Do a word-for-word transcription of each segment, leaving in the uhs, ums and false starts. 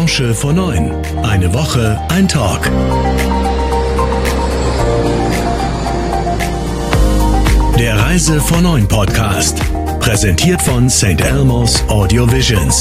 Branche vor neun. Eine Woche, ein Talk. Der Reise vor neun Podcast. Präsentiert von Saint Elmo's Audio Visions.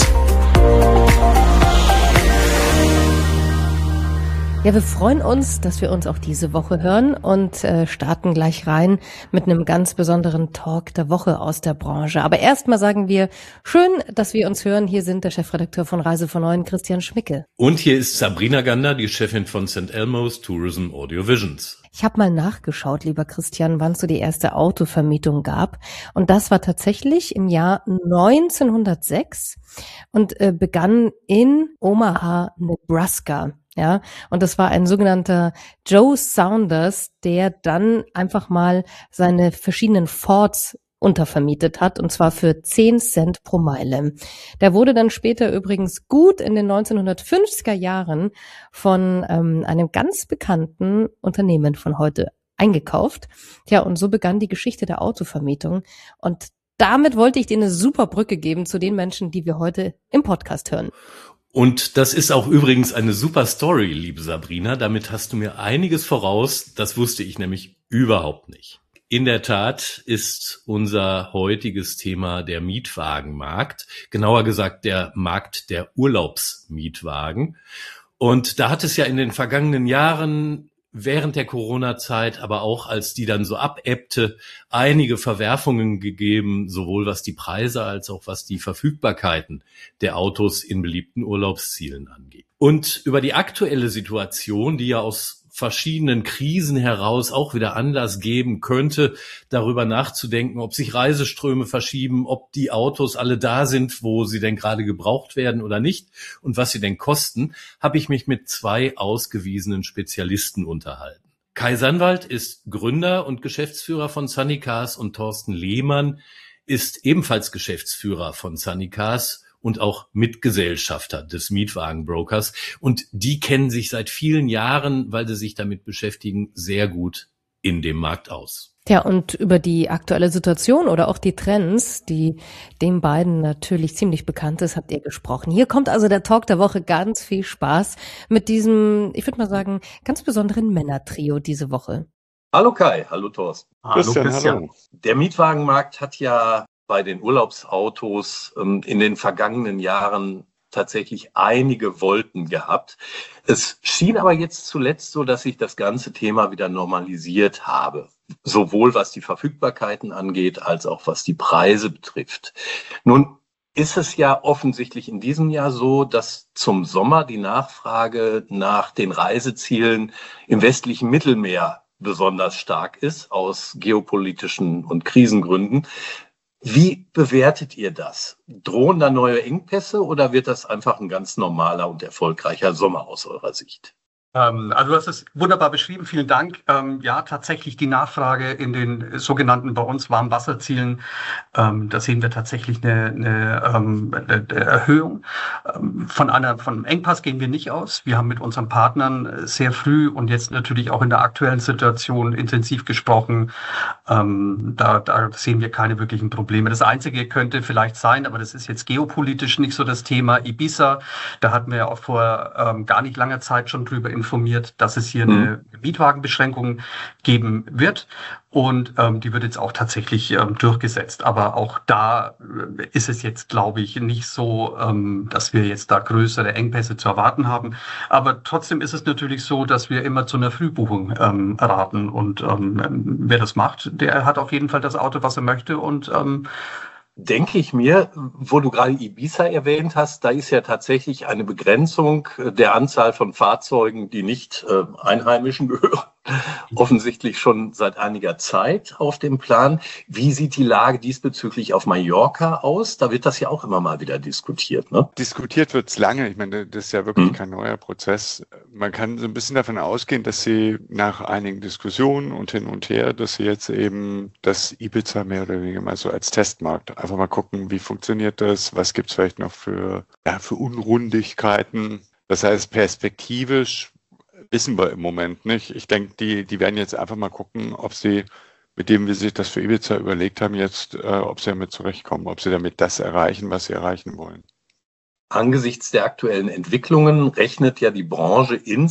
Ja, wir freuen uns, dass wir uns auch diese Woche hören und äh, starten gleich rein mit einem ganz besonderen Talk der Woche aus der Branche. Aber erstmal sagen wir, schön, dass wir uns hören. Hier sind der Chefredakteur von Reise vor neun, Christian Schmicke. Und hier ist Sabrina Gander, die Chefin von Saint Elmo's Tourism Audio Visions. Ich habe mal nachgeschaut, lieber Christian, wann es so die erste Autovermietung gab. Und das war tatsächlich im Jahr neunzehnhundertsechs und äh, begann in Omaha, Nebraska. Ja, und das war ein sogenannter Joe Saunders, der dann einfach mal seine verschiedenen Fords untervermietet hat, und zwar für zehn Cent pro Meile. Der wurde dann später übrigens gut in den neunzehnhundertfünfziger Jahren von ähm, einem ganz bekannten Unternehmen von heute eingekauft. Ja, und so begann die Geschichte der Autovermietung. Und damit wollte ich dir eine super Brücke geben zu den Menschen, die wir heute im Podcast hören. Und das ist auch übrigens eine super Story, liebe Sabrina. Damit hast du mir einiges voraus. Das wusste ich nämlich überhaupt nicht. In der Tat ist unser heutiges Thema der Mietwagenmarkt. Genauer gesagt der Markt der Urlaubsmietwagen. Und da hat es ja in den vergangenen Jahren, während der Corona-Zeit, aber auch als die dann so abebbte, einige Verwerfungen gegeben, sowohl was die Preise als auch was die Verfügbarkeiten der Autos in beliebten Urlaubszielen angeht. Und über die aktuelle Situation, die ja aus verschiedenen Krisen heraus auch wieder Anlass geben könnte, darüber nachzudenken, ob sich Reiseströme verschieben, ob die Autos alle da sind, wo sie denn gerade gebraucht werden oder nicht und was sie denn kosten, habe ich mich mit zwei ausgewiesenen Spezialisten unterhalten. Kai Sannwald ist Gründer und Geschäftsführer von Sunny Cars und Thorsten Lehmann ist ebenfalls Geschäftsführer von Sunny Cars und auch Mitgesellschafter des Mietwagenbrokers. Und die kennen sich seit vielen Jahren, weil sie sich damit beschäftigen, sehr gut in dem Markt aus. Ja, und über die aktuelle Situation oder auch die Trends, die den beiden natürlich ziemlich bekannt ist, habt ihr gesprochen. Hier kommt also der Talk der Woche. Ganz viel Spaß mit diesem, ich würde mal sagen, ganz besonderen Männertrio diese Woche. Hallo Kai, hallo Thorsten. Hallo Christian. Christian. Hallo. Der Mietwagenmarkt hat ja bei den Urlaubsautos ähm, in den vergangenen Jahren tatsächlich einige Wolken gehabt. Es schien aber jetzt zuletzt so, dass sich das ganze Thema wieder normalisiert habe. Sowohl was die Verfügbarkeiten angeht, als auch was die Preise betrifft. Nun ist es ja offensichtlich in diesem Jahr so, dass zum Sommer die Nachfrage nach den Reisezielen im westlichen Mittelmeer besonders stark ist, aus geopolitischen und Krisengründen. Wie bewertet ihr das? Drohen da neue Engpässe oder wird das einfach ein ganz normaler und erfolgreicher Sommer aus eurer Sicht? Ähm, also du hast es wunderbar beschrieben, vielen Dank. Ähm, ja, tatsächlich die Nachfrage in den sogenannten bei uns Warmwasserzielen, ähm, da sehen wir tatsächlich eine, eine, ähm, eine Erhöhung. Ähm, von einer, von einem Engpass gehen wir nicht aus. Wir haben mit unseren Partnern sehr früh und jetzt natürlich auch in der aktuellen Situation intensiv gesprochen. Ähm, da, da sehen wir keine wirklichen Probleme. Das Einzige könnte vielleicht sein, aber das ist jetzt geopolitisch nicht so das Thema, Ibiza. Da hatten wir ja auch vor ähm, gar nicht langer Zeit schon drüber informiert, dass es hier eine Mietwagenbeschränkung geben wird. Und ähm, die wird jetzt auch tatsächlich ähm, durchgesetzt. Aber auch da äh, ist es jetzt, glaube ich, nicht so, ähm, dass wir jetzt da größere Engpässe zu erwarten haben. Aber trotzdem ist es natürlich so, dass wir immer zu einer Frühbuchung ähm, raten. Und ähm, wer das macht, der hat auf jeden Fall das Auto, was er möchte. Und ähm, denke ich mir, wo du gerade Ibiza erwähnt hast, da ist ja tatsächlich eine Begrenzung der Anzahl von Fahrzeugen, die nicht äh, Einheimischen gehören, offensichtlich schon seit einiger Zeit auf dem Plan. Wie sieht die Lage diesbezüglich auf Mallorca aus? Da wird das ja auch immer mal wieder diskutiert, ne? Diskutiert wird's lange. Ich meine, das ist ja wirklich hm. kein neuer Prozess. Man kann so ein bisschen davon ausgehen, dass sie nach einigen Diskussionen und hin und her, dass sie jetzt eben das Ibiza mehr oder weniger mal so als Testmarkt einfach mal gucken, wie funktioniert das, was gibt's vielleicht noch für, ja, für Unrundigkeiten. Das heißt, perspektivisch wissen wir im Moment nicht. Ich denke, die, die werden jetzt einfach mal gucken, ob sie mit dem, wie sie sich das für Ibiza überlegt haben, jetzt, äh, ob sie damit zurechtkommen, ob sie damit das erreichen, was sie erreichen wollen. Angesichts der aktuellen Entwicklungen rechnet ja die Branche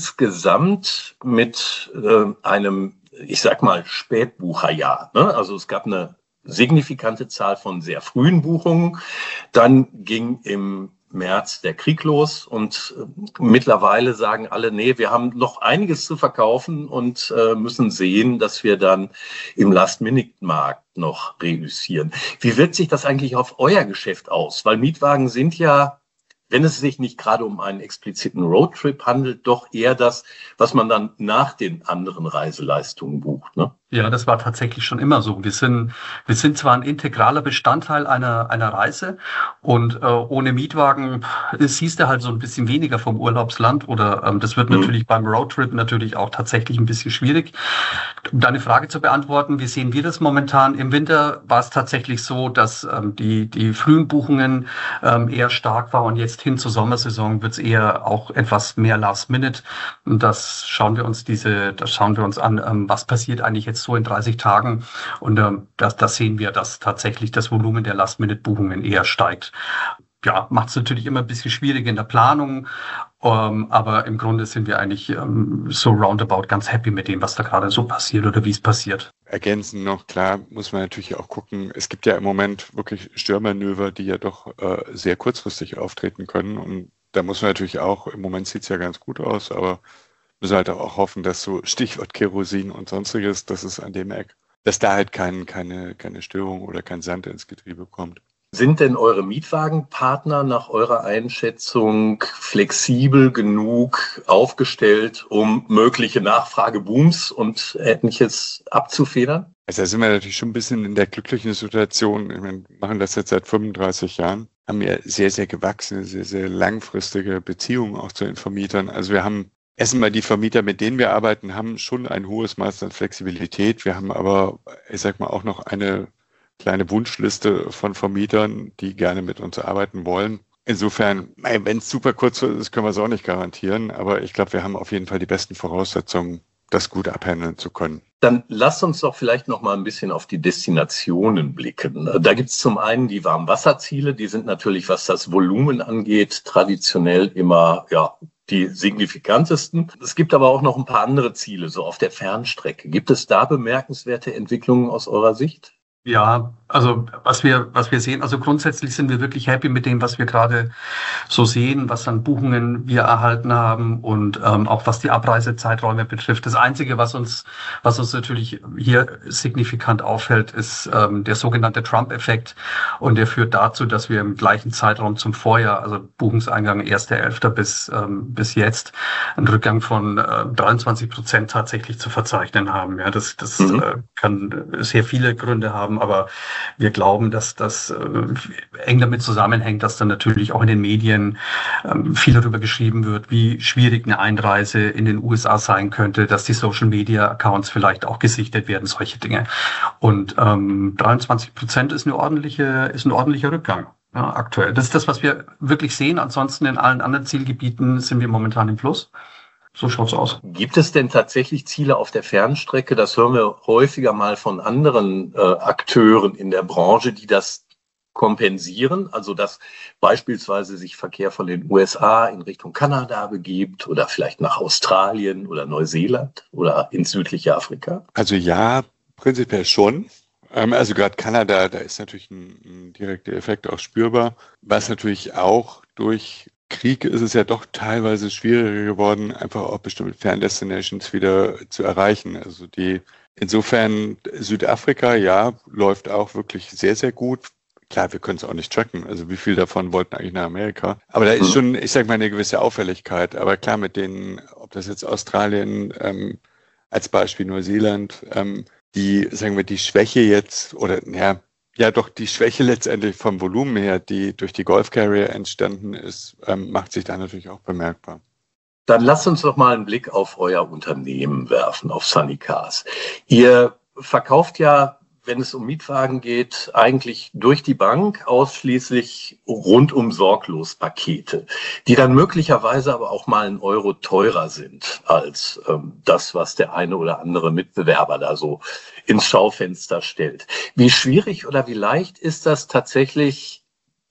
insgesamt mit äh, einem, ich sag mal, Spätbucherjahr. Ne? Also es gab eine signifikante Zahl von sehr frühen Buchungen. Dann ging im März der Krieg los und äh, mittlerweile sagen alle, nee, wir haben noch einiges zu verkaufen und äh, müssen sehen, dass wir dann im Last-Minute-Markt noch reüssieren. Wie wirkt sich das eigentlich auf euer Geschäft aus? Weil Mietwagen sind ja, wenn es sich nicht gerade um einen expliziten Roadtrip handelt, doch eher das, was man dann nach den anderen Reiseleistungen bucht, ne? Ja, das war tatsächlich schon immer so. Wir sind, wir sind zwar ein integraler Bestandteil einer, einer Reise und äh, ohne Mietwagen siehst du halt so ein bisschen weniger vom Urlaubsland oder ähm, das wird mhm. natürlich beim Roadtrip natürlich auch tatsächlich ein bisschen schwierig. Um deine Frage zu beantworten, wie sehen wir das momentan? Im Winter war es tatsächlich so, dass ähm, die, die frühen Buchungen ähm, eher stark waren und jetzt hin zur Sommersaison wird es eher auch etwas mehr Last Minute. Und das schauen wir uns diese, das schauen wir uns an, ähm, was passiert eigentlich jetzt so in dreißig Tagen und ähm, das, das sehen wir, dass tatsächlich das Volumen der Last-Minute-Buchungen eher steigt. Ja, macht es natürlich immer ein bisschen schwierig in der Planung, ähm, aber im Grunde sind wir eigentlich ähm, so roundabout ganz happy mit dem, was da gerade so passiert oder wie es passiert. Ergänzend noch, klar, muss man natürlich auch gucken, es gibt ja im Moment wirklich Störmanöver, die ja doch äh, sehr kurzfristig auftreten können und da muss man natürlich auch, im Moment sieht es ja ganz gut aus, aber müssen halt auch hoffen, dass so Stichwort Kerosin und sonstiges, dass es an dem Eck, dass da halt kein, keine, keine Störung oder kein Sand ins Getriebe kommt. Sind denn eure Mietwagenpartner nach eurer Einschätzung flexibel genug aufgestellt, um mögliche Nachfragebooms und Ähnliches abzufedern? Also da sind wir natürlich schon ein bisschen in der glücklichen Situation. Wir machen das jetzt seit fünfunddreißig Jahren, haben ja sehr, sehr gewachsene, sehr, sehr langfristige Beziehungen auch zu den Vermietern. Also wir haben Erstmal die Vermieter, mit denen wir arbeiten, haben schon ein hohes Maß an Flexibilität. Wir haben aber, ich sag mal, auch noch eine kleine Wunschliste von Vermietern, die gerne mit uns arbeiten wollen. Insofern, wenn es super kurz ist, können wir es auch nicht garantieren. Aber ich glaube, wir haben auf jeden Fall die besten Voraussetzungen, das gut abhandeln zu können. Dann lasst uns doch vielleicht noch mal ein bisschen auf die Destinationen blicken. Da gibt es zum einen die Warmwasserziele, die sind natürlich, was das Volumen angeht, traditionell immer, ja, die signifikantesten. Es gibt aber auch noch ein paar andere Ziele, so auf der Fernstrecke. Gibt es da bemerkenswerte Entwicklungen aus eurer Sicht? Ja, also was wir was wir sehen, also grundsätzlich sind wir wirklich happy mit dem, was wir gerade so sehen, was an Buchungen wir erhalten haben und ähm, auch was die Abreisezeiträume betrifft. Das Einzige, was uns was uns natürlich hier signifikant auffällt, ist ähm, der sogenannte Trump-Effekt und der führt dazu, dass wir im gleichen Zeitraum zum Vorjahr, also Buchungseingang erster elfter bis ähm, bis jetzt, einen Rückgang von äh, dreiundzwanzig Prozent tatsächlich zu verzeichnen haben. Ja, das das mhm. äh, kann sehr viele Gründe haben. Aber wir glauben, dass das äh, eng damit zusammenhängt, dass dann natürlich auch in den Medien ähm, viel darüber geschrieben wird, wie schwierig eine Einreise in den U S A sein könnte, dass die Social-Media-Accounts vielleicht auch gesichtet werden, solche Dinge. Und ähm, dreiundzwanzig Prozent ist eine ordentliche, ist ein ordentlicher Rückgang. Ja, aktuell. Das ist das, was wir wirklich sehen. Ansonsten in allen anderen Zielgebieten sind wir momentan im Fluss. So schaut's aus. Gibt es denn tatsächlich Ziele auf der Fernstrecke? Das hören wir häufiger mal von anderen äh, Akteuren in der Branche, die das kompensieren. Also dass beispielsweise sich Verkehr von den U S A in Richtung Kanada begibt oder vielleicht nach Australien oder Neuseeland oder ins südliche Afrika? Also ja, prinzipiell schon. Also gerade Kanada, da ist natürlich ein, ein direkter Effekt auch spürbar. Was natürlich auch durch Krieg ist es ja doch teilweise schwieriger geworden, einfach auch bestimmte Ferndestinations wieder zu erreichen. Also die, insofern Südafrika, ja, läuft auch wirklich sehr, sehr gut. Klar, wir können es auch nicht tracken. Also wie viel davon wollten eigentlich nach Amerika? Aber da ist schon, ich sag mal, eine gewisse Auffälligkeit. Aber klar, mit denen, ob das jetzt Australien, ähm, als Beispiel Neuseeland, ähm, die, sagen wir, die Schwäche jetzt, oder, ja, Ja, doch die Schwäche letztendlich vom Volumen her, die durch die Gulf Carrier entstanden ist, ähm, macht sich da natürlich auch bemerkbar. Dann lasst uns doch mal einen Blick auf euer Unternehmen werfen, auf Sunny Cars. Ihr verkauft ja, wenn es um Mietwagen geht, eigentlich durch die Bank ausschließlich rundum sorglos Pakete, die dann möglicherweise aber auch mal einen Euro teurer sind als ähm, das, was der eine oder andere Mitbewerber da so ins Schaufenster stellt. Wie schwierig oder wie leicht ist das tatsächlich,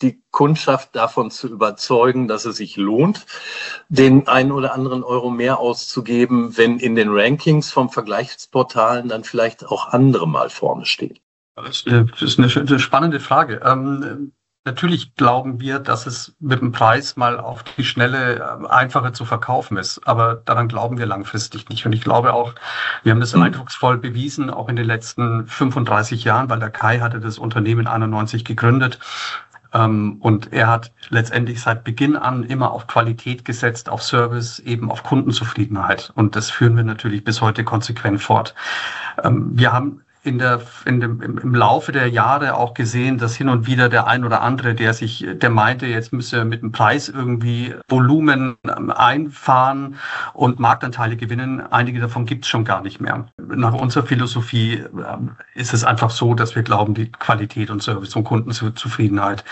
die Kundschaft davon zu überzeugen, dass es sich lohnt, den einen oder anderen Euro mehr auszugeben, wenn in den Rankings vom Vergleichsportalen dann vielleicht auch andere mal vorne stehen? Das ist eine spannende Frage. Ähm, natürlich glauben wir, dass es mit dem Preis mal auf die Schnelle einfacher zu verkaufen ist. Aber daran glauben wir langfristig nicht. Und ich glaube auch, wir haben das eindrucksvoll bewiesen, auch in den letzten fünfunddreißig Jahren, weil der Kai hatte das Unternehmen einundneunzig gegründet. Ähm, und er hat letztendlich seit Beginn an immer auf Qualität gesetzt, auf Service, eben auf Kundenzufriedenheit. Und das führen wir natürlich bis heute konsequent fort. Ähm, wir haben in der, in dem, im Laufe der Jahre auch gesehen, dass hin und wieder der ein oder andere, der sich, der meinte, jetzt müsse er mit dem Preis irgendwie Volumen einfahren und Marktanteile gewinnen. Einige davon gibt es schon gar nicht mehr. Nach unserer Philosophie ist es einfach so, dass wir glauben, die Qualität und Service und Kundenzufriedenheit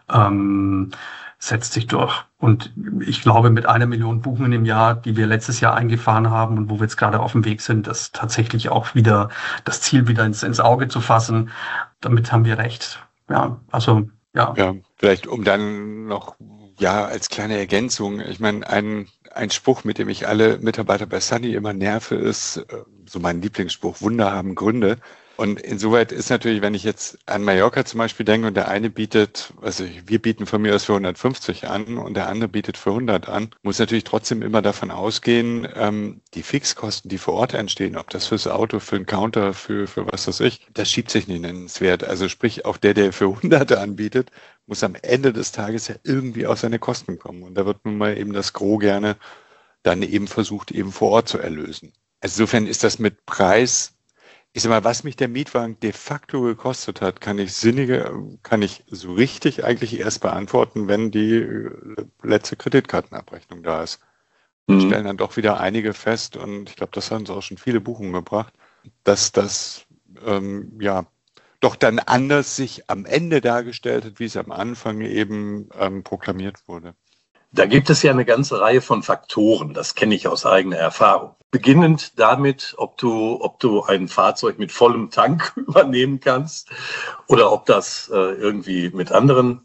ähm, setzt sich durch. Und ich glaube, mit einer Million Buchungen im Jahr, die wir letztes Jahr eingefahren haben und wo wir jetzt gerade auf dem Weg sind, das tatsächlich auch wieder das Ziel wieder ins, ins Auge zu fassen, damit haben wir recht. Ja, also, ja. Ja, vielleicht um dann noch, ja, als kleine Ergänzung, ich meine, ein, ein Spruch, mit dem ich alle Mitarbeiter bei Sunny immer nerve, ist so mein Lieblingsspruch: Wunder haben Gründe. Und insoweit ist natürlich, wenn ich jetzt an Mallorca zum Beispiel denke und der eine bietet, also wir bieten von mir aus für hundertfünfzig an und der andere bietet für hundert an, muss natürlich trotzdem immer davon ausgehen, ähm, die Fixkosten, die vor Ort entstehen, ob das fürs Auto, für einen Counter, für, für was weiß ich, das schiebt sich nicht nennenswert. Also sprich, auch der, der für hundert anbietet, muss am Ende des Tages ja irgendwie auf seine Kosten kommen. Und da wird nun mal eben das Gros gerne dann eben versucht, eben vor Ort zu erlösen. Also insofern ist das mit Preis, ich sag mal, was mich der Mietwagen de facto gekostet hat, kann ich sinnige, kann ich so richtig eigentlich erst beantworten, wenn die letzte Kreditkartenabrechnung da ist. Wir mhm. stellen dann doch wieder einige fest, und ich glaube, das haben uns auch schon viele Buchungen gebracht, dass das ähm, ja doch dann anders sich am Ende dargestellt hat, wie es am Anfang eben ähm, proklamiert wurde. Da gibt es ja eine ganze Reihe von Faktoren, das kenne ich aus eigener Erfahrung. Beginnend damit, ob du, ob du ein Fahrzeug mit vollem Tank übernehmen kannst oder ob das äh, irgendwie mit anderen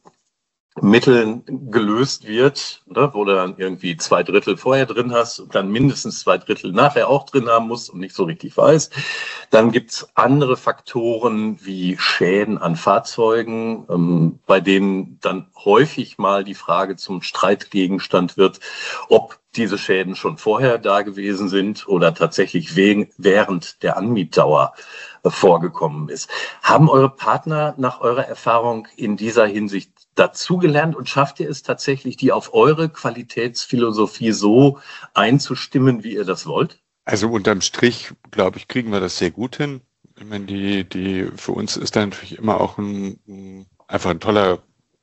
Mitteln gelöst wird, ne, wo du dann irgendwie zwei Drittel vorher drin hast und dann mindestens zwei Drittel nachher auch drin haben musst und nicht so richtig weiß. Dann gibt's andere Faktoren wie Schäden an Fahrzeugen, ähm, bei denen dann häufig mal die Frage zum Streitgegenstand wird, ob diese Schäden schon vorher da gewesen sind oder tatsächlich wegen, während der Anmietdauer äh, vorgekommen ist. Haben eure Partner nach eurer Erfahrung in dieser Hinsicht dazugelernt und schafft ihr es tatsächlich, die auf eure Qualitätsphilosophie so einzustimmen, wie ihr das wollt? Also unterm Strich, glaube ich, kriegen wir das sehr gut hin. Ich meine, die, die, für uns ist da natürlich immer auch ein, ein einfach ein toller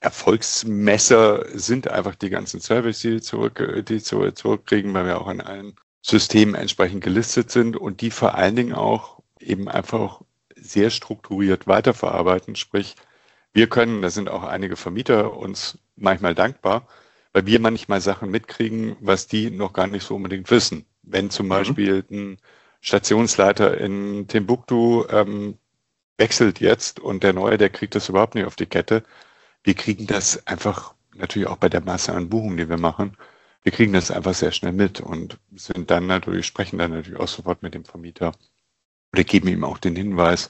Erfolgsmesser sind einfach die ganzen Services, die, zurück, die zurückkriegen, weil wir auch in allen Systemen entsprechend gelistet sind und die vor allen Dingen auch eben einfach sehr strukturiert weiterverarbeiten. Sprich, wir können, da sind auch einige Vermieter uns manchmal dankbar, weil wir manchmal Sachen mitkriegen, was die noch gar nicht so unbedingt wissen. Wenn zum mhm. Beispiel ein Stationsleiter in Timbuktu ähm, wechselt jetzt und der Neue, der kriegt das überhaupt nicht auf die Kette. Wir kriegen das einfach natürlich auch bei der Masse an Buchungen, die wir machen. Wir kriegen das einfach sehr schnell mit und sind dann natürlich, sprechen dann natürlich auch sofort mit dem Vermieter oder geben ihm auch den Hinweis.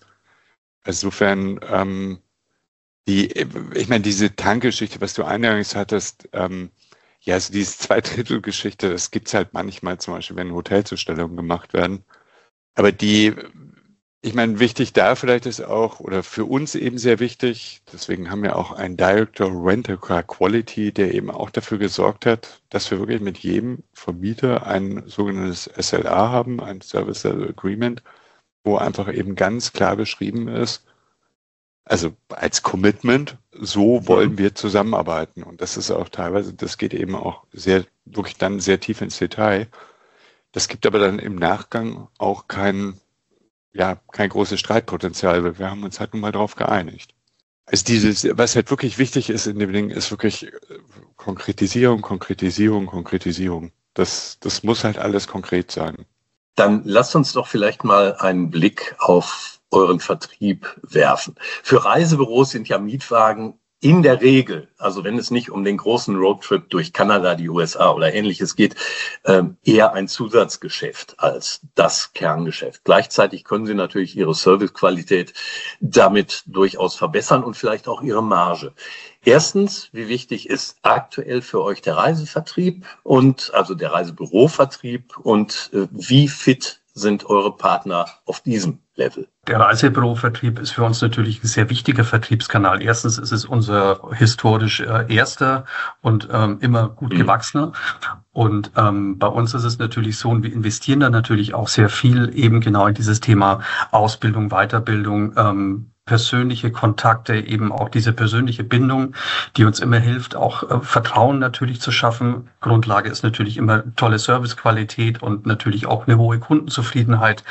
Insofern, ähm, die, ich meine, diese Tankgeschichte, was du eingangs hattest, ähm, ja, also diese Zweidrittel-Geschichte, das gibt's halt manchmal zum Beispiel, wenn Hotelzustellungen gemacht werden. Aber die, ich meine, wichtig da vielleicht ist auch, oder für uns eben sehr wichtig, deswegen haben wir auch einen Director Rental Car Quality, der eben auch dafür gesorgt hat, dass wir wirklich mit jedem Vermieter ein sogenanntes S L A haben, ein Service Level Agreement, wo einfach eben ganz klar beschrieben ist, also als Commitment, so wollen wir zusammenarbeiten. Und das ist auch teilweise, das geht eben auch sehr, wirklich dann sehr tief ins Detail. Das gibt aber dann im Nachgang auch kein, ja, kein großes Streitpotenzial, weil wir haben uns halt nun mal darauf geeinigt. Also dieses, was halt wirklich wichtig ist in dem Ding, ist wirklich Konkretisierung, Konkretisierung, Konkretisierung. Das, das muss halt alles konkret sein. Dann lasst uns doch vielleicht mal einen Blick auf euren Vertrieb werfen. Für Reisebüros sind ja Mietwagen in der Regel, also wenn es nicht um den großen Roadtrip durch Kanada, die U S A oder Ähnliches geht, eher ein Zusatzgeschäft als das Kerngeschäft. Gleichzeitig können Sie natürlich Ihre Servicequalität damit durchaus verbessern und vielleicht auch Ihre Marge. Erstens, wie wichtig ist aktuell für euch der Reisevertrieb und also der Reisebürovertrieb und wie fit sind eure Partner auf diesem Level? Der Reisebürovertrieb ist für uns natürlich ein sehr wichtiger Vertriebskanal. Erstens ist es unser historisch äh, erster und ähm, immer gut mhm. gewachsener. Und ähm, bei uns ist es natürlich so, und wir investieren da natürlich auch sehr viel eben genau in dieses Thema Ausbildung, Weiterbildung, ähm, persönliche Kontakte, eben auch diese persönliche Bindung, die uns immer hilft, auch äh, Vertrauen natürlich zu schaffen. Grundlage ist natürlich immer tolle Servicequalität und natürlich auch eine hohe Kundenzufriedenheit.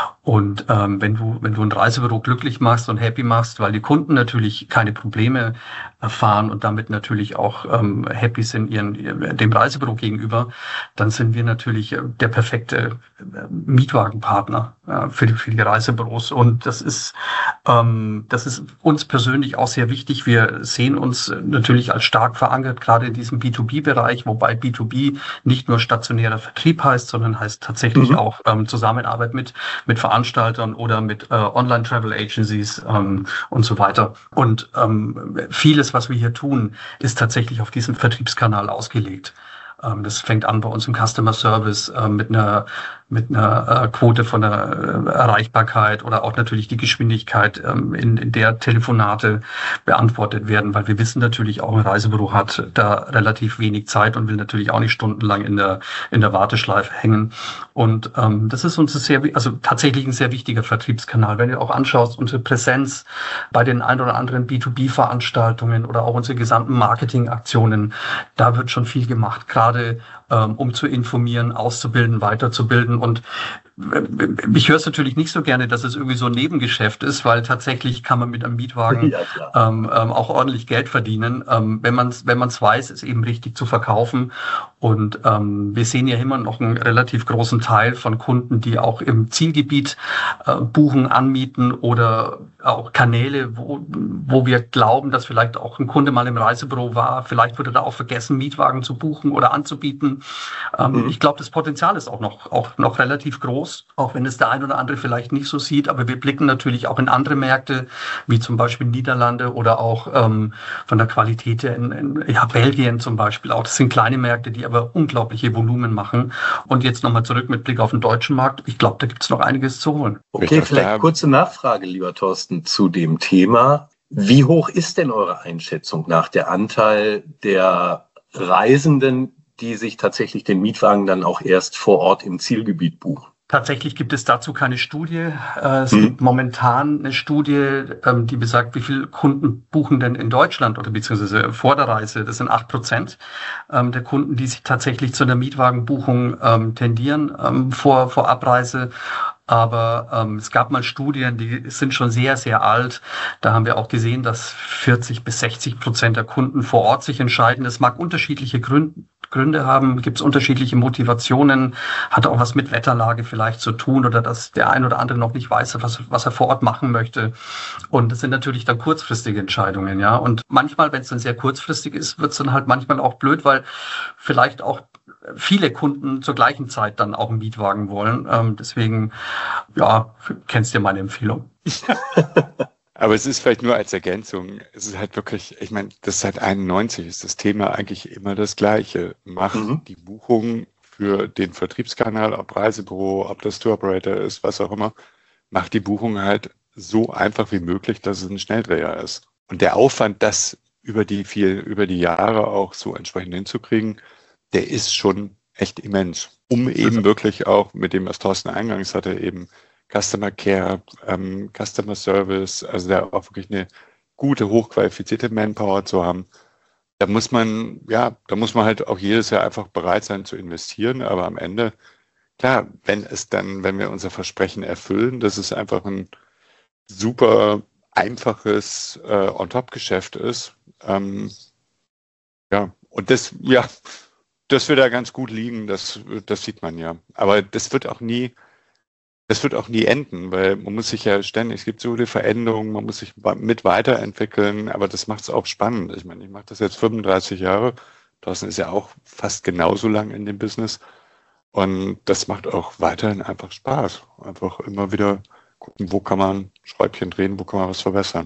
Und ähm, wenn du wenn du ein Reisebüro glücklich machst und happy machst, weil die Kunden natürlich keine Probleme erfahren und damit natürlich auch ähm, happy sind ihren dem Reisebüro gegenüber, dann sind wir natürlich der perfekte Mietwagenpartner äh, für die für die Reisebüros. Und das ist ähm, das ist uns persönlich auch sehr wichtig. Wir sehen uns natürlich als stark verankert, gerade in diesem B zwei B-Bereich, wobei B zwei B nicht nur stationärer Vertrieb heißt, sondern heißt tatsächlich mhm. auch ähm, Zusammenarbeit mit mit Veranstaltern oder mit äh, Online-Travel-Agencies ähm, und so weiter. Und ähm, vieles, was wir hier tun, ist tatsächlich auf diesen Vertriebskanal ausgelegt. Ähm, das fängt an bei uns im Customer Service äh, mit einer mit einer äh, Quote von der äh, Erreichbarkeit oder auch natürlich die Geschwindigkeit, ähm, in, in der Telefonate beantwortet werden, weil wir wissen natürlich auch, ein Reisebüro hat da relativ wenig Zeit und will natürlich auch nicht stundenlang in der in der Warteschleife hängen. Und ähm, das ist uns sehr, also tatsächlich ein sehr wichtiger Vertriebskanal. Wenn du auch anschaust, unsere Präsenz bei den ein oder anderen B zwei B-Veranstaltungen oder auch unsere gesamten Marketingaktionen, da wird schon viel gemacht, gerade ähm, um zu informieren, auszubilden, weiterzubilden. Und ich höre es natürlich nicht so gerne, dass es irgendwie so ein Nebengeschäft ist, weil tatsächlich kann man mit einem Mietwagen ja, ähm, ähm, auch ordentlich Geld verdienen, ähm, wenn man es wenn man es weiß, es eben richtig zu verkaufen. Und ähm, wir sehen ja immer noch einen relativ großen Teil von Kunden, die auch im Zielgebiet äh, buchen, anmieten oder auch Kanäle, wo, wo wir glauben, dass vielleicht auch ein Kunde mal im Reisebüro war. Vielleicht wurde da auch vergessen, Mietwagen zu buchen oder anzubieten. Ähm, mhm. Ich glaube, das Potenzial ist auch noch, auch noch relativ groß, auch wenn es der ein oder andere vielleicht nicht so sieht. Aber wir blicken natürlich auch in andere Märkte, wie zum Beispiel Niederlande oder auch ähm, von der Qualität her in, in ja, Belgien zum Beispiel auch. Das sind kleine Märkte, die aber unglaubliche Volumen machen. Und jetzt nochmal zurück mit Blick auf den deutschen Markt. Ich glaube, da gibt es noch einiges zu holen. Okay, vielleicht kurze Nachfrage, lieber Thorsten, zu dem Thema. Wie hoch ist denn eure Einschätzung nach der Anteil der Reisenden, die sich tatsächlich den Mietwagen dann auch erst vor Ort im Zielgebiet buchen? Tatsächlich gibt es dazu keine Studie. Es hm. gibt momentan eine Studie, die besagt, wie viele Kunden buchen denn in Deutschland oder beziehungsweise vor der Reise. Das sind acht Prozent der Kunden, die sich tatsächlich zu einer Mietwagenbuchung tendieren vor, vor Abreise. Aber ähm, es gab mal Studien, die sind schon sehr, sehr alt. Da haben wir auch gesehen, dass vierzig bis sechzig Prozent der Kunden vor Ort sich entscheiden. Es mag unterschiedliche Gründe, Gründe haben, gibt es unterschiedliche Motivationen, hat auch was mit Wetterlage vielleicht zu tun oder dass der ein oder andere noch nicht weiß, was, was er vor Ort machen möchte. Und das sind natürlich dann kurzfristige Entscheidungen, ja. Und manchmal, wenn es dann sehr kurzfristig ist, wird es dann halt manchmal auch blöd, weil vielleicht auch viele Kunden zur gleichen Zeit dann auch einen Mietwagen wollen. Ähm, deswegen, ja, kennst du meine Empfehlung. Aber es ist vielleicht nur als Ergänzung, es ist halt wirklich, ich meine, das seit einundneunzig ist das Thema eigentlich immer das Gleiche. Mach mhm. die Buchung für den Vertriebskanal, ob Reisebüro, ob das Tour Operator ist, was auch immer, mach die Buchung halt so einfach wie möglich, dass es ein Schnelldreher ist. Und der Aufwand, das über die viel, über die Jahre auch so entsprechend hinzukriegen, der ist schon echt immens. Um eben wirklich auch mit dem, was Thorsten eingangs hatte, eben Customer Care, ähm, Customer Service, also da auch wirklich eine gute, hochqualifizierte Manpower zu haben. Da muss man, ja, da muss man halt auch jedes Jahr einfach bereit sein zu investieren. Aber am Ende, klar, wenn es dann, wenn wir unser Versprechen erfüllen, dass es einfach ein super einfaches äh, On-Top-Geschäft ist. Ähm, ja, und das, ja, dass wir da ganz gut liegen, das, das sieht man ja. Aber das wird auch nie, Das wird auch nie enden, weil man muss sich ja ständig, es gibt so viele Veränderungen, man muss sich mit weiterentwickeln, aber das macht es auch spannend. Ich meine, ich mache das jetzt fünfunddreißig Jahre, Thorsten ist ja auch fast genauso lang in dem Business und das macht auch weiterhin einfach Spaß. Einfach immer wieder gucken, wo kann man Schräubchen drehen, wo kann man was verbessern.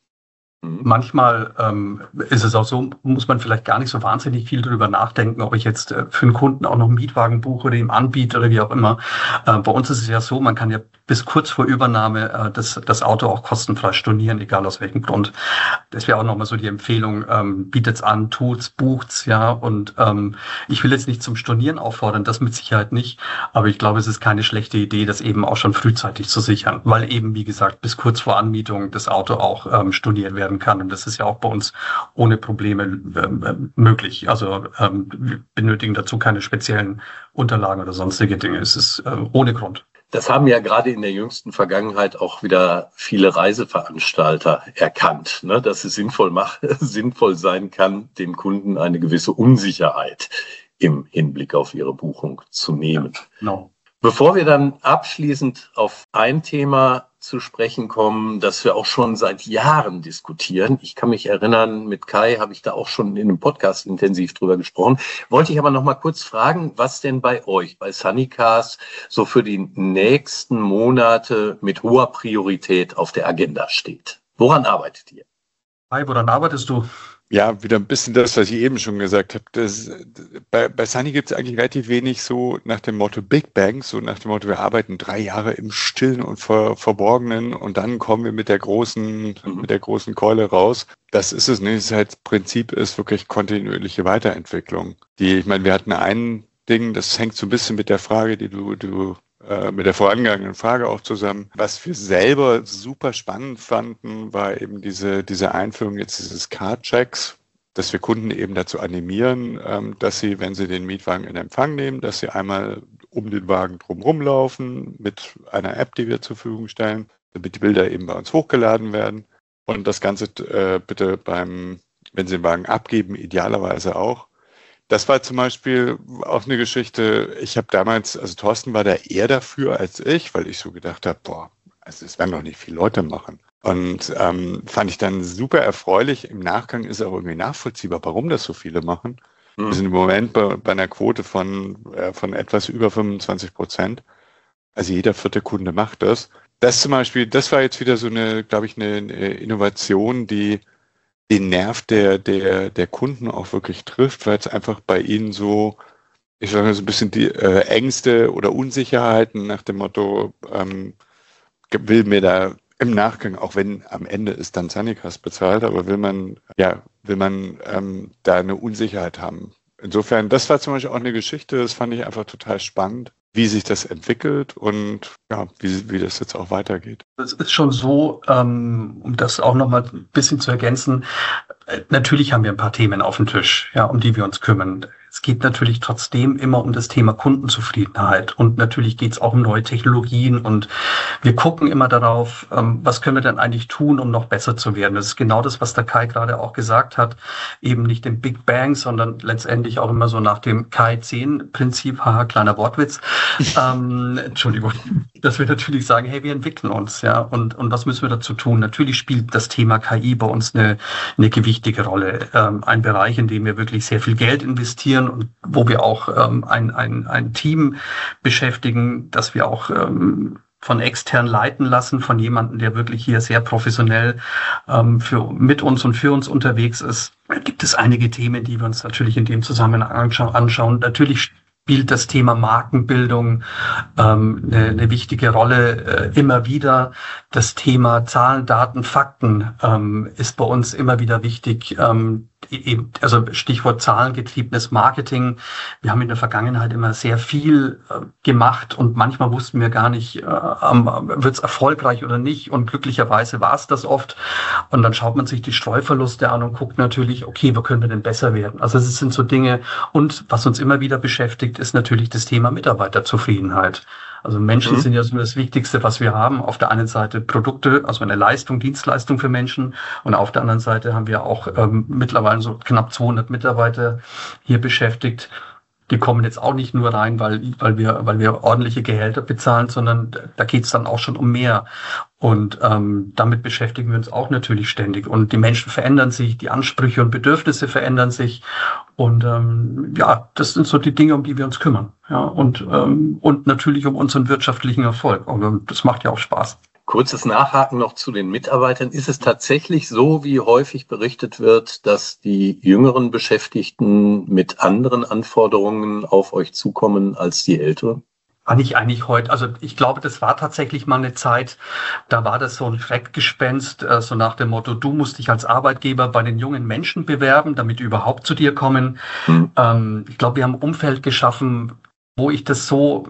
Manchmal ähm, ist es auch so, muss man vielleicht gar nicht so wahnsinnig viel darüber nachdenken, ob ich jetzt äh, für einen Kunden auch noch einen Mietwagen buche oder ihm anbiete oder wie auch immer. Äh, bei uns ist es ja so, man kann ja bis kurz vor Übernahme äh, das, das Auto auch kostenfrei stornieren, egal aus welchem Grund. Das wäre auch nochmal so die Empfehlung, ähm, bietet's an, tut's, bucht's, ja. Und ähm, ich will jetzt nicht zum Stornieren auffordern, das mit Sicherheit nicht. Aber ich glaube, es ist keine schlechte Idee, das eben auch schon frühzeitig zu sichern, weil eben, wie gesagt, bis kurz vor Anmietung das Auto auch ähm, storniert werden kann. Und das ist ja auch bei uns ohne Probleme ähm, möglich. Also ähm, wir benötigen dazu keine speziellen Unterlagen oder sonstige Dinge. Es ist äh, ohne Grund. Das haben ja gerade in der jüngsten Vergangenheit auch wieder viele Reiseveranstalter erkannt, ne, dass es sinnvoll, macht, sinnvoll sein kann, den Kunden eine gewisse Unsicherheit im Hinblick auf ihre Buchung zu nehmen. Ja, genau. Bevor wir dann abschließend auf ein Thema zu sprechen kommen, das wir auch schon seit Jahren diskutieren. Ich kann mich erinnern, mit Kai habe ich da auch schon in einem Podcast intensiv drüber gesprochen. Wollte ich aber noch mal kurz fragen, was denn bei euch, bei Sunnycars, so für die nächsten Monate mit hoher Priorität auf der Agenda steht. Woran arbeitet ihr? Kai, woran arbeitest du? Ja, wieder ein bisschen das, was ich eben schon gesagt habe. Das, bei, bei Sunny gibt es eigentlich relativ wenig so nach dem Motto Big Bang, so nach dem Motto, wir arbeiten drei Jahre im Stillen und Ver, Verborgenen und dann kommen wir mit der großen, mhm. mit der großen Keule raus. Das ist es nicht. Das halt, Prinzip ist wirklich kontinuierliche Weiterentwicklung. Die, ich meine, wir hatten ein Ding, das hängt so ein bisschen mit der Frage, die du, du mit der vorangegangenen Frage auch zusammen. Was wir selber super spannend fanden, war eben diese, diese Einführung jetzt dieses Car-Checks, dass wir Kunden eben dazu animieren, dass sie, wenn sie den Mietwagen in Empfang nehmen, dass sie einmal um den Wagen drumherum laufen mit einer App, die wir zur Verfügung stellen, damit die Bilder eben bei uns hochgeladen werden und das Ganze äh, bitte beim, wenn sie den Wagen abgeben, idealerweise auch. Das war zum Beispiel auch eine Geschichte, ich habe damals, also Thorsten war da eher dafür als ich, weil ich so gedacht habe, boah, also es werden doch nicht viele Leute machen. Und ähm, fand ich dann super erfreulich. Im Nachgang ist auch irgendwie nachvollziehbar, warum das so viele machen. Mhm. Wir sind im Moment bei, bei einer Quote von, äh, von etwas über fünfundzwanzig Prozent. Also jeder vierte Kunde macht das. Das zum Beispiel, das war jetzt wieder so eine, glaube ich, eine, eine Innovation, die den Nerv der, der, der Kunden auch wirklich trifft, weil es einfach bei ihnen so, ich sage mal so ein bisschen die äh, Ängste oder Unsicherheiten nach dem Motto, ähm, will mir da im Nachgang, auch wenn am Ende ist dann Sunnycars bezahlt, aber will man, ja, will man ähm, da eine Unsicherheit haben. Insofern, das war zum Beispiel auch eine Geschichte, das fand ich einfach total spannend, wie sich das entwickelt und ja, wie, wie das jetzt auch weitergeht. Es ist schon so, ähm, um das auch nochmal ein bisschen zu ergänzen, äh, natürlich haben wir ein paar Themen auf dem Tisch, ja, um die wir uns kümmern. Es geht natürlich trotzdem immer um das Thema Kundenzufriedenheit und natürlich geht es auch um neue Technologien und wir gucken immer darauf, ähm, was können wir denn eigentlich tun, um noch besser zu werden. Das ist genau das, was der Kai gerade auch gesagt hat, eben nicht den Big Bang, sondern letztendlich auch immer so nach dem Kai zehn Prinzip, haha, kleiner Wortwitz, ähm, Entschuldigung, dass wir natürlich sagen, hey, wir entwickeln uns, ja, und, und was müssen wir dazu tun? Natürlich spielt das Thema K I bei uns eine, eine gewichtige Rolle, ähm, ein Bereich, in dem wir wirklich sehr viel Geld investieren und wo wir auch ähm, ein, ein, ein Team beschäftigen, das wir auch ähm, von extern leiten lassen, von jemandem, der wirklich hier sehr professionell ähm, für, mit uns und für uns unterwegs ist. Da gibt es einige Themen, die wir uns natürlich in dem Zusammenhang anscha- anschauen. Natürlich spielt das Thema Markenbildung ähm, eine, eine wichtige Rolle äh, immer wieder. Das Thema Zahlen, Daten, Fakten ähm, ist bei uns immer wieder wichtig. Ähm, eben, also Stichwort zahlengetriebenes Marketing. Wir haben in der Vergangenheit immer sehr viel äh, gemacht und manchmal wussten wir gar nicht, äh, wird es erfolgreich oder nicht. Und glücklicherweise war es das oft. Und dann schaut man sich die Streuverluste an und guckt natürlich, okay, wo können wir denn besser werden? Also es sind so Dinge. Und was uns immer wieder beschäftigt, ist natürlich das Thema Mitarbeiterzufriedenheit. Also Menschen mhm. sind ja so das Wichtigste, was wir haben. Auf der einen Seite Produkte, also eine Leistung, Dienstleistung für Menschen. Und auf der anderen Seite haben wir auch ähm, mittlerweile so knapp zweihundert Mitarbeiter hier beschäftigt. Die kommen jetzt auch nicht nur rein, weil, weil wir, weil wir ordentliche Gehälter bezahlen, sondern da geht's dann auch schon um mehr. Und ähm, damit beschäftigen wir uns auch natürlich ständig. Und die Menschen verändern sich, die Ansprüche und Bedürfnisse verändern sich. Und ähm, ja, das sind so die Dinge, um die wir uns kümmern. Ja, und ähm, und natürlich um unseren wirtschaftlichen Erfolg. Und das macht ja auch Spaß. Kurzes Nachhaken noch zu den Mitarbeitern. Ist es tatsächlich so, wie häufig berichtet wird, dass die jüngeren Beschäftigten mit anderen Anforderungen auf euch zukommen als die älteren? War nicht eigentlich heute, also ich glaube, das war tatsächlich mal eine Zeit, da war das so ein Schreckgespenst, äh, so nach dem Motto, du musst dich als Arbeitgeber bei den jungen Menschen bewerben, damit die überhaupt zu dir kommen. Hm. Ähm, ich glaube, wir haben ein Umfeld geschaffen, wo ich das so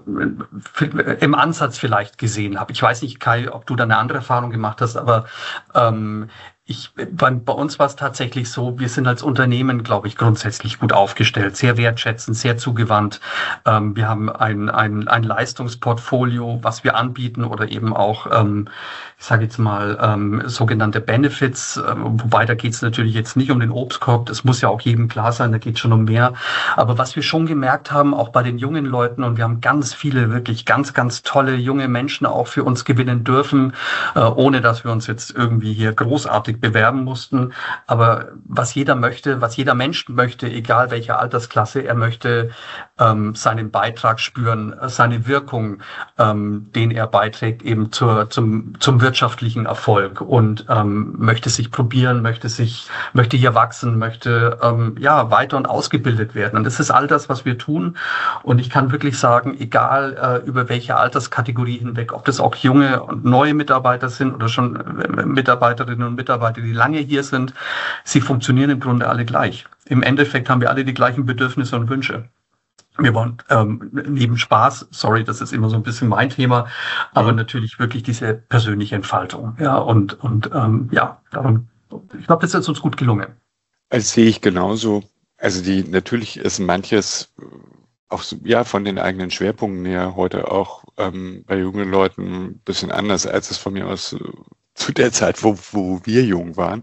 im Ansatz vielleicht gesehen habe. Ich weiß nicht, Kai, ob du da eine andere Erfahrung gemacht hast, aber ähm, ich, bei, bei uns war es tatsächlich so, wir sind als Unternehmen, glaube ich, grundsätzlich gut aufgestellt, sehr wertschätzend, sehr zugewandt. Ähm, wir haben ein, ein, ein Leistungsportfolio, was wir anbieten oder eben auch, ähm, ich sage jetzt mal, ähm, sogenannte Benefits, ähm, wobei da geht es natürlich jetzt nicht um den Obstkorb, das muss ja auch jedem klar sein, da geht es schon um mehr. Aber was wir schon gemerkt haben, auch bei den jungen Leuten, und wir haben ganz viele wirklich ganz, ganz tolle junge Menschen auch für uns gewinnen dürfen, äh, ohne dass wir uns jetzt irgendwie hier großartig bewerben mussten. Aber was jeder möchte, was jeder Mensch möchte, egal welcher Altersklasse, er möchte ähm, seinen Beitrag spüren, seine Wirkung, ähm, den er beiträgt eben zur, zum, zum wirtschaftlichen Erfolg und ähm, möchte sich probieren, möchte sich, möchte hier wachsen, möchte ähm, ja weiter und ausgebildet werden. Und das ist all das, was wir tun. Und ich kann wirklich sagen, egal äh, über welche Alterskategorie hinweg, ob das auch junge und neue Mitarbeiter sind oder schon äh, Mitarbeiterinnen und Mitarbeiter, die lange hier sind, sie funktionieren im Grunde alle gleich. Im Endeffekt haben wir alle die gleichen Bedürfnisse und Wünsche. Wir wollen ähm, neben Spaß, sorry, das ist immer so ein bisschen mein Thema, aber mhm. natürlich wirklich diese persönliche Entfaltung. Ja, und, und ähm, ja, darum, ich glaube, das ist uns gut gelungen. Das sehe ich genauso. Also die, natürlich ist manches auch so, ja, von den eigenen Schwerpunkten her heute auch ähm, bei jungen Leuten ein bisschen anders, als es von mir aus äh, zu der Zeit, wo, wo wir jung waren.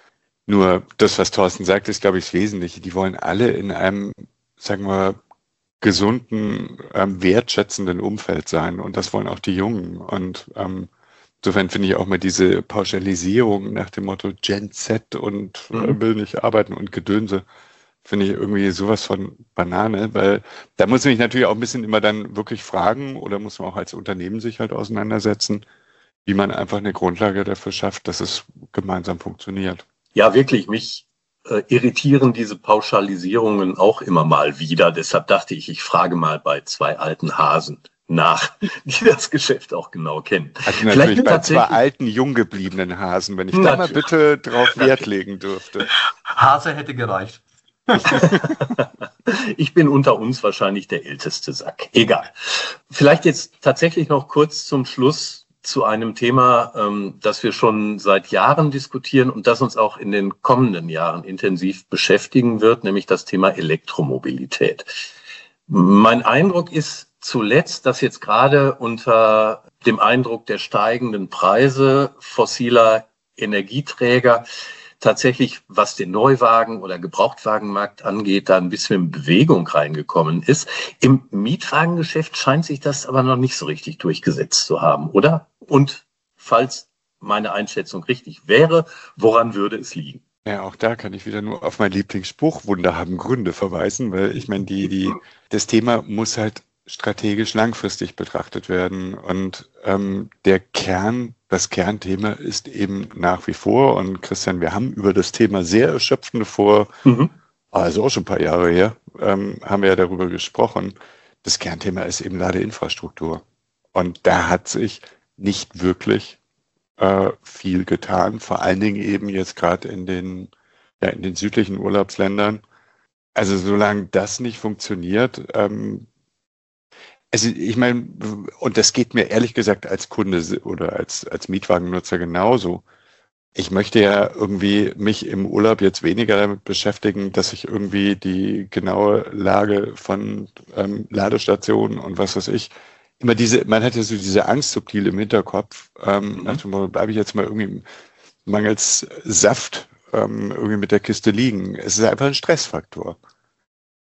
Nur das, was Thorsten sagt, ist, glaube ich, das Wesentliche. Die wollen alle in einem, sagen wir, gesunden, ähm, wertschätzenden Umfeld sein. Und das wollen auch die Jungen. Und ähm, insofern finde ich auch mal diese Pauschalisierung nach dem Motto Gen Z und mhm. äh, will nicht arbeiten und Gedönse, finde ich irgendwie sowas von Banane, weil da muss man sich natürlich auch ein bisschen immer dann wirklich fragen oder muss man auch als Unternehmen sich halt auseinandersetzen, wie man einfach eine Grundlage dafür schafft, dass es gemeinsam funktioniert. Ja, wirklich, mich äh, irritieren diese Pauschalisierungen auch immer mal wieder. Deshalb dachte ich, ich frage mal bei zwei alten Hasen nach, die das Geschäft auch genau kennen. Also natürlich bei zwei alten, jung gebliebenen Hasen, wenn ich da mal bitte drauf Wert legen dürfte. Hase hätte gereicht. Ich bin unter uns wahrscheinlich der älteste Sack. Egal. Vielleicht jetzt tatsächlich noch kurz zum Schluss zu einem Thema, ähm, das wir schon seit Jahren diskutieren und das uns auch in den kommenden Jahren intensiv beschäftigen wird, nämlich das Thema Elektromobilität. Mein Eindruck ist zuletzt, dass jetzt gerade unter dem Eindruck der steigenden Preise fossiler Energieträger tatsächlich, was den Neuwagen- oder Gebrauchtwagenmarkt angeht, da ein bisschen Bewegung reingekommen ist. Im Mietwagengeschäft scheint sich das aber noch nicht so richtig durchgesetzt zu haben, oder? Und falls meine Einschätzung richtig wäre, woran würde es liegen? Ja, auch da kann ich wieder nur auf meinen Lieblingsspruch Wunder haben Gründe verweisen, weil ich meine, die, die, das Thema muss halt strategisch langfristig betrachtet werden. Und ähm, der Kern, das Kernthema ist eben nach wie vor, und Christian, wir haben über das Thema sehr erschöpfend vor, mhm. also auch schon ein paar Jahre her, ähm, haben wir ja darüber gesprochen. Das Kernthema ist eben Ladeinfrastruktur. Und da hat sich nicht wirklich äh, viel getan, vor allen Dingen eben jetzt gerade in den, ja, in den südlichen Urlaubsländern. Also solange das nicht funktioniert, ähm, Also ich meine, und das geht mir ehrlich gesagt als Kunde oder als, als Mietwagennutzer genauso. Ich möchte ja irgendwie mich im Urlaub jetzt weniger damit beschäftigen, dass ich irgendwie die genaue Lage von ähm, Ladestationen und was weiß ich, immer diese, man hat ja so diese Angst subtil im Hinterkopf, ähm, mhm. nach dem Motto, bleibe ich jetzt mal irgendwie mangels Saft ähm, irgendwie mit der Kiste liegen. Es ist einfach ein Stressfaktor.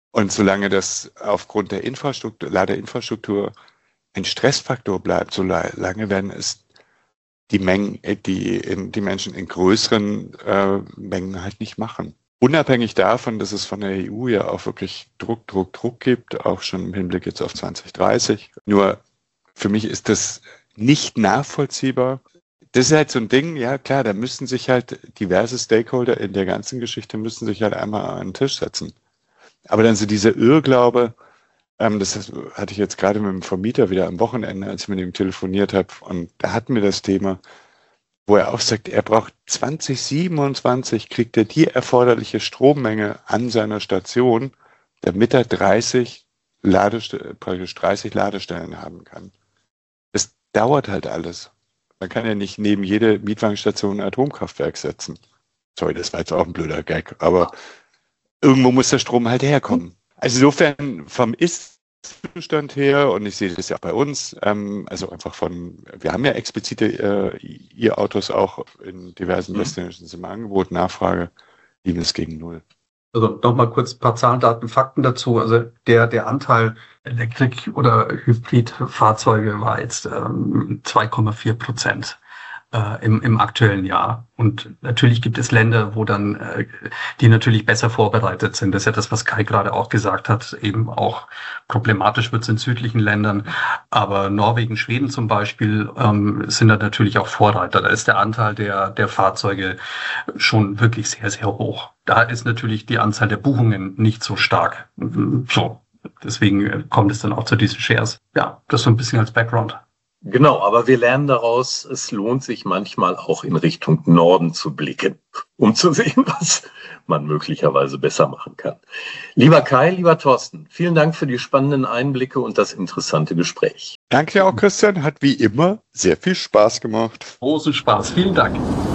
Und solange das aufgrund der Infrastruktur, Ladeinfrastruktur ein Stressfaktor bleibt, solange werden es die Mengen, die, in, die Menschen in größeren äh, Mengen halt nicht machen. Unabhängig davon, dass es von der E U ja auch wirklich Druck, Druck, Druck gibt, auch schon im Hinblick jetzt auf zwanzig dreißig. Nur für mich ist das nicht nachvollziehbar. Das ist halt so ein Ding, ja klar, da müssen sich halt diverse Stakeholder in der ganzen Geschichte müssen sich halt einmal an den Tisch setzen. Aber dann so dieser Irrglaube, ähm, das hatte ich jetzt gerade mit dem Vermieter wieder am Wochenende, als ich mit ihm telefoniert habe, und da hatten wir das Thema, wo er auch sagt, er braucht zwanzig siebenundzwanzig, kriegt er die erforderliche Strommenge an seiner Station, damit er dreißig, Ladest- praktisch dreißig Ladestellen haben kann. Das dauert halt alles. Man kann ja nicht neben jede Mietwagenstation ein Atomkraftwerk setzen. Sorry, das war jetzt auch ein blöder Gag, aber irgendwo muss der Strom halt herkommen. Also insofern vom Ist-Zustand her, und ich sehe das ja auch bei uns, ähm, also einfach von, wir haben ja explizite äh, E-Autos auch in diversen mhm. Destinations im Angebot, Nachfrage, liegen es gegen null. Also nochmal kurz ein paar Zahlen, Daten, Fakten dazu. Also der, der Anteil Elektrik- oder Hybridfahrzeuge war jetzt ähm, zwei Komma vier Prozent. Äh, im, im aktuellen Jahr. Und natürlich gibt es Länder, wo dann, äh, die natürlich besser vorbereitet sind. Das ist ja das, was Kai gerade auch gesagt hat, eben auch problematisch wird es in südlichen Ländern. Aber Norwegen, Schweden zum Beispiel ähm, sind da natürlich auch Vorreiter. Da ist der Anteil der, der Fahrzeuge schon wirklich sehr, sehr hoch. Da ist natürlich die Anzahl der Buchungen nicht so stark. So. Deswegen kommt es dann auch zu diesen Shares. Ja, das so ein bisschen als Background. Genau, aber wir lernen daraus, es lohnt sich manchmal auch in Richtung Norden zu blicken, um zu sehen, was man möglicherweise besser machen kann. Lieber Kai, lieber Thorsten, vielen Dank für die spannenden Einblicke und das interessante Gespräch. Danke auch, Christian. Hat wie immer sehr viel Spaß gemacht. Großen Spaß. Vielen Dank.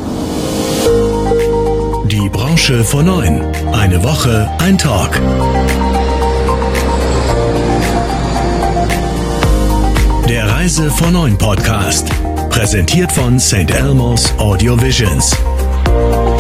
Die Branche vor neun. Eine Woche, ein Talk. Der Reise vor neun Podcast. Präsentiert von Saint Elmo's Audio Visions.